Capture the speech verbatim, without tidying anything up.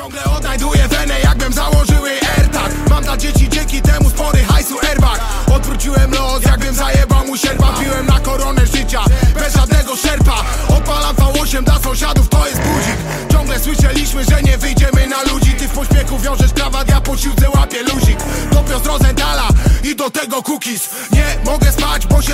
Ciągle odnajduję wenę, jakbym założył jej AirTag. Mam dla dzieci dzięki temu spory hajsu airbag. Odwróciłem los, jakbym zajebał mu sierpa. Piłem na koronę życia, bez żadnego szerpa. Odpalam V osiem dla sąsiadów, to jest budzik. Ciągle słyszeliśmy, że nie wyjdziemy na ludzi. Ty w pośpiechu wiążesz krawat, ja po siłce łapię luzik. Dopiął z Rosenthala i do tego cookies. Nie mogę spać, bo się